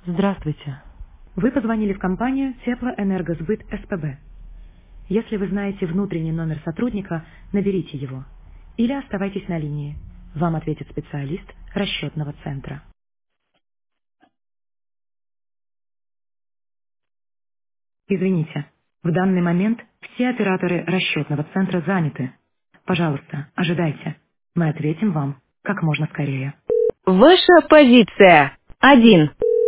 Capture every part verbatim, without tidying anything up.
Здравствуйте. Вы позвонили в компанию Теплоэнергосбыт СПБ. Если вы знаете внутренний номер сотрудника, наберите его. Или оставайтесь на линии. Вам ответит специалист расчетного центра. Извините, в данный момент все операторы расчетного центра заняты. Пожалуйста, ожидайте. Мы ответим вам как можно скорее. Ваша позиция. Один.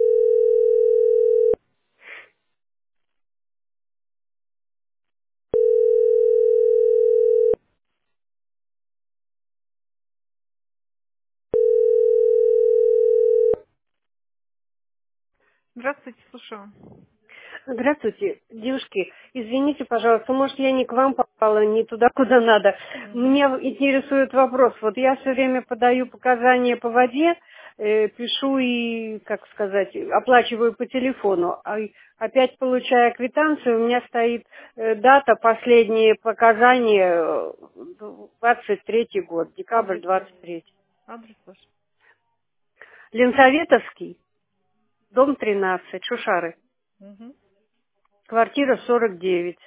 Здравствуйте, слушаю. Здравствуйте, девушки. Извините, пожалуйста, может, я не к вам попала, не туда, куда надо. Мгм. Меня интересует вопрос. Вот я все время подаю показания по воде, э, пишу и, как сказать, оплачиваю по телефону. А и опять получая квитанцию, у меня стоит э, дата, последние показания, э, двадцать третий год, декабрь Адрес ваш. двадцать третий. Адрес ваш. Ленсоветовский, дом тринадцать, Шушары, Мгм. квартира сорок девять.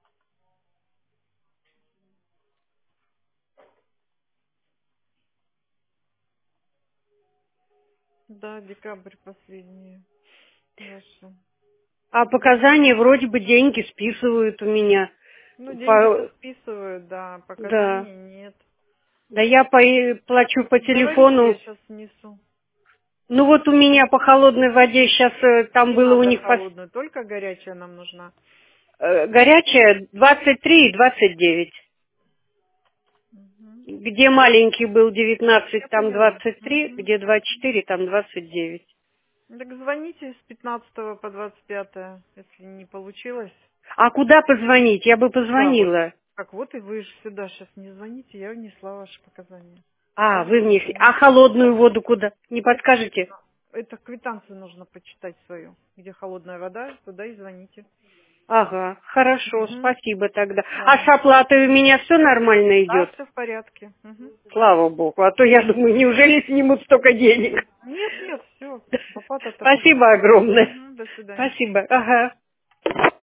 Да, декабрь последний. Ваши. А показания вроде бы деньги списывают у меня. Ну, деньги-то По- списывают, да, Да. показаний нет. Да я по- плачу по Говорите, я телефону. сейчас несу. Ну вот у меня по холодной воде сейчас там Не было у надо них пос- холодную, только горячая нам нужна. э, горячая двадцать три и двадцать девять. Мгм. Где маленький был девятнадцать, Я там поняла. двадцать три, Мгм. где двадцать четыре, там двадцать девять. Так звоните с пятнадцатого по двадцать пятое, если не получилось. А куда позвонить? Я бы Сюда вот. позвонила. Так вот и вы же сюда сейчас не звоните, я внесла ваши показания. А, вы Пожалуйста. внесли. А холодную воду куда? Не Это, подскажете? это квитанцию нужно почитать свою, где холодная вода, туда и звоните. Ага, хорошо, Мгм. спасибо тогда. А с Да. оплатой у меня все нормально Да, идет? все в порядке. Мгм. Слава богу. А то я думаю, неужели снимут столько денег? Нет, нет, все. Оплата-то Спасибо пошла. огромное. Мгм. До свидания. Спасибо. Ага.